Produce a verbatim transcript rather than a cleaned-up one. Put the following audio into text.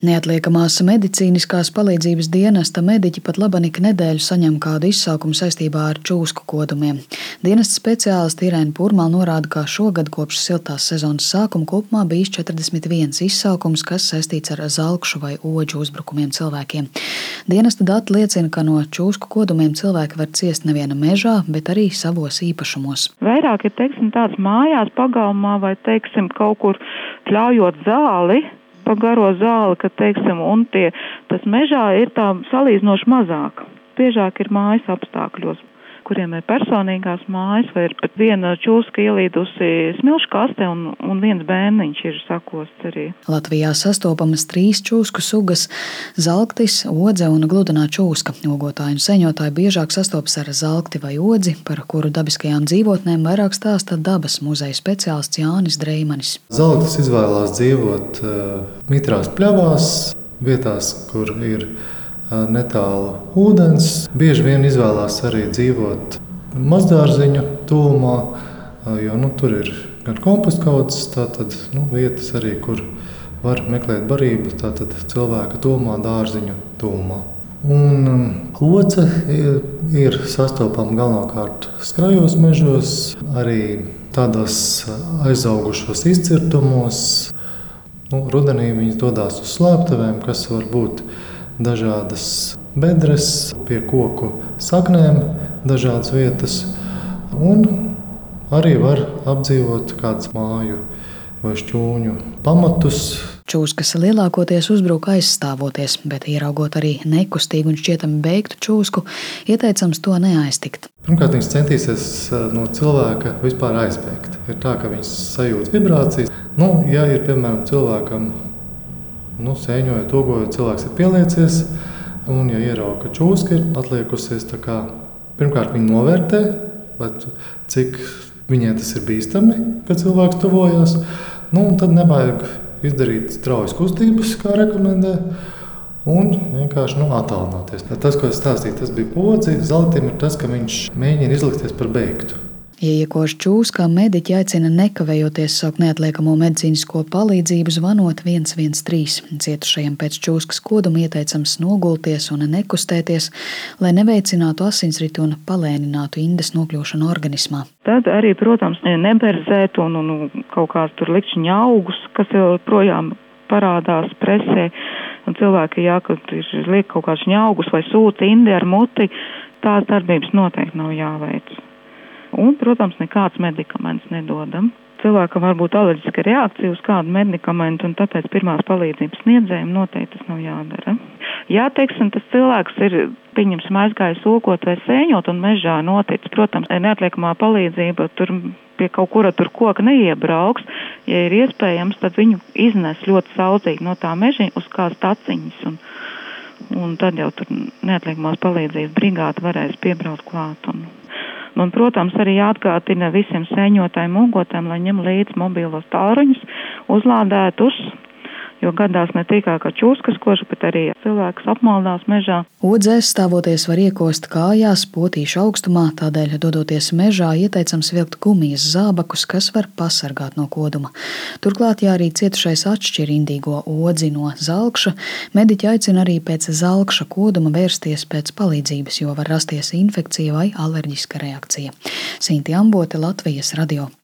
Neatliekamās medicīniskās palīdzības dienesta mediķi pat laban ik nedēļu saņem kādu izsaukumu saistībā ar čūsku kodumiem. Dienesta speciālisti Irēna Purmala norāda, ka šogad kopš siltās sezonas sākuma kopumā bijis četrdesmit viens izsaukums, kas saistīts ar zalkšu vai oģu uzbrukumiem cilvēkiem. Dienesta dati liecina, ka no čūsku kodumiem cilvēki var ciest neviena mežā, bet arī savos īpašumos. Vairāk ir, teiksim, tāds mājās pagalmā vai, teiksim, kaut kur pļaujot zāli, pa garo zāli, ka, teiksim, un tie, tas mežā ir tā salīdzinoši mazāk. Biežāk ir mājas apstākļos, kuriem ir personīgās mājas, vai ir pat viena čūska ielīdusi smilšu kastē un, un viens bērniņš ir sakosts arī. Latvijā sastopamas trīs čūsku sugas – zalktis, odze un gludenā čūska. Ogotāji un seņotāji biežāk sastopas ar zalkti vai odzi, par kuru dabiskajām dzīvotnēm vairāk stāsta dabas muzeja speciālists Jānis Dreimanis. Zalktis izvēlās dzīvot uh, mitrās pļavās, vietās, kur ir netālu ūdens. Bieži vien izvēlās arī dzīvot mazdārziņu tuvumā, jo nu, tur ir gan kompostkaudzes, tātad nu, vietas arī, kur var meklēt barību, tātad cilvēka tuvumā, dārziņu tuvumā. Un odze ir, ir sastopama galvenokārt skrajos mežos, arī tādos aizaugušos izcirtumos. Nu, rudenī viņi dodās uz slēptuvēm, kas var būt dažādas bedres, pie koku saknēm, dažādas vietas, un arī var apdzīvot kādas māju vai šķūņu pamatus. Čūskas lielākoties uzbruk aizstāvoties, bet ieraugot arī nekustīgu un šķietami beigtu čūsku, ieteicams to neaiztikt. Pirmkārt, viņas centīsies no cilvēka vispār aizbēgt. Ir tā, ka viņas sajūt vibrācijas. Nu, ja ir, piemēram, cilvēkam Nu, sēņojot, ogojot, cilvēks ir pieliecies, un ja ierauga, ka čūska ir atliekusies, tā kā pirmkārt viņi novērtē, cik viņai tas ir bīstami, kad cilvēks tuvojās, nu, un tad nevajag izdarīt straujas kustības, kā rekomendē, un vienkārši nu, attālināties. Tas, ko es stāstīju, tas bija podzi, zalktim ir tas, ka viņš mēģina izlikties par beigtu. Ieiekoši čūskā mediķi aicina nekavējoties saukt neatliekamo medicīnisko palīdzību zvanot viens viens trīs. Cietušajiem pēc čūskas koduma ieteicams nogulties un nekustēties, lai neveicinātu asinsritu un palēninātu indes nokļūšanu organismā. Tad arī, protams, neberzēt un, un kaut kāds tur likšķiņa augus, kas jau projām parādās presē. Un cilvēki, jā, kad ir liek kaut kāds ņaugus vai sūta indi ar muti, tās darbības noteikti nav jāveic. Un, protams, nekāds medikaments nedodam. Cilvēkam var būt alerģiska reakcija uz kādu medikamentu, un tāpēc pirmās palīdzības sniedzējiem noteikti tas nav jādara. Jā, teiksim, tas cilvēks ir, pieņemsim, aizgājis okot vai sēņot un mežā noticis. Protams, neatliekamā palīdzība tur pie kaut kura tur koka neiebrauks. Ja ir iespējams, tad viņu iznes ļoti saudzīgi no tā meža uz kādas taciņas, un, un tad jau tur neatliekamās palīdzības brigāde varēs piebraukt klāt. Un, Un, protams, arī jāatgādina visiem sēņotājiem un ogotājiem, lai ņem līdzi mobilos tālruņus, uzlādētus, jo gadās ne tikai kā čūskas koža, bet arī cilvēks apmaldās mežā. Odzēs stāvoties var iekost kājās potīšu augstumā, tādēļ dodoties mežā ieteicams vilkt gumijas zābakus, kas var pasargāt no koduma. Turklāt, ja arī cietušais atšķir indīgo odzi no zalkša, mediķi aicina arī pēc zalkša koduma vērsties pēc palīdzības, jo var rasties infekcija vai alerģiska reakcija. Sinti Ambote, Latvijas radio.